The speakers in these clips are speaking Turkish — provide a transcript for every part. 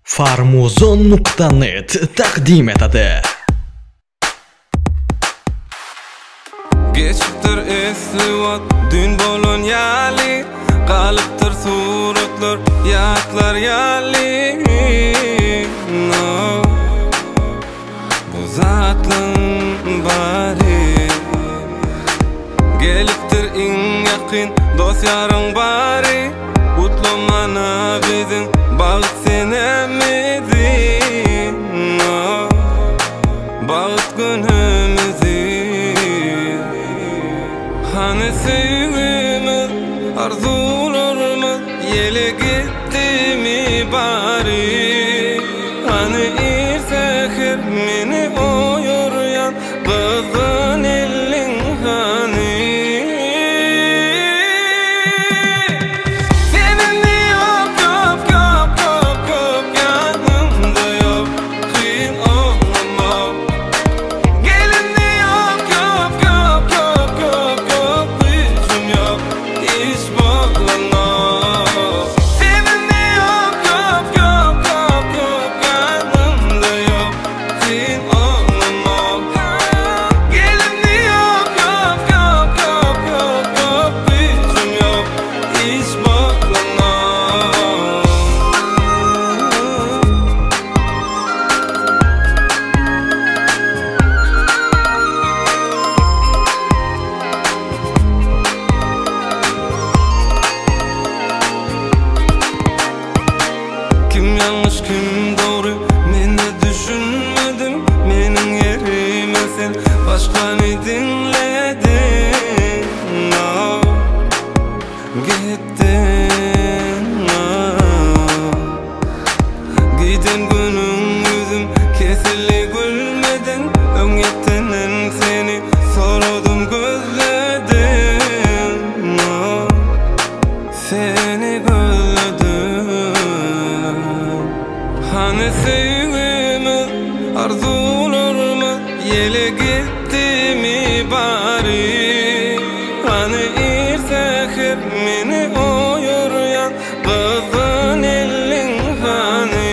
Farmuzon.net taqdim etadi. Geçiptir esli vat dün bolon yali, qalıptır suratlar yatlar yali. No, bu zatlın bari geliptir in yakın dost yarın bari. Utlamana bizim bağıt senemizin, no, bağıt günümüzin. Hani sevgimiz, arzularımız yele gitti mi bari? Hani irsehir meni oyuryan kızın elin hani? Seninle yok yok yok yok yok yanımda yok, kıyın olmam. Gelinle yok yok yok yok yok yok, gücüm yok, iş bağlanmam. Seninle yok yok yok yok yok yanımda yok, kıyın olmam. Gelinle yok yok yok yok yok yok, gücüm yok, iş bağlanmam. Kim yanlış kim doğru men de düşünmedim. Menin yerime sen başkanı dinledin. No, gittin, no. Giden günün yüzüm kesildi gülmedin. Öňetden seni soradum gözledim. No, seni gözledim. Hani sevgimiz, arzularımız yele gitti mi bari? Hani irsehir meni oyuryan kızın elin hani?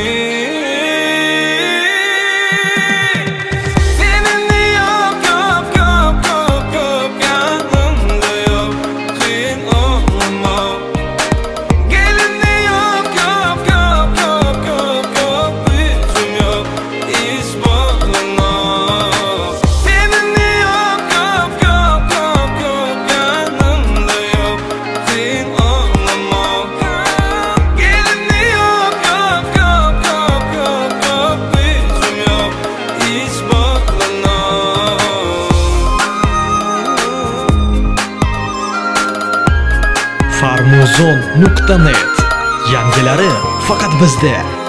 Seninle yok yok yok yok yok yanımda yok, kıyın olmam. Gelinle yok yok yok yok yok yok, gücüm yok, iş bağlanmam. Seninle yok yok yok yok yok yanımda yok, kıyın olmam. Gelinle yok yok yok yok yok yok, gücüm yok, iş bağlanmam. Farmuzon.net yangilari faqat bizda.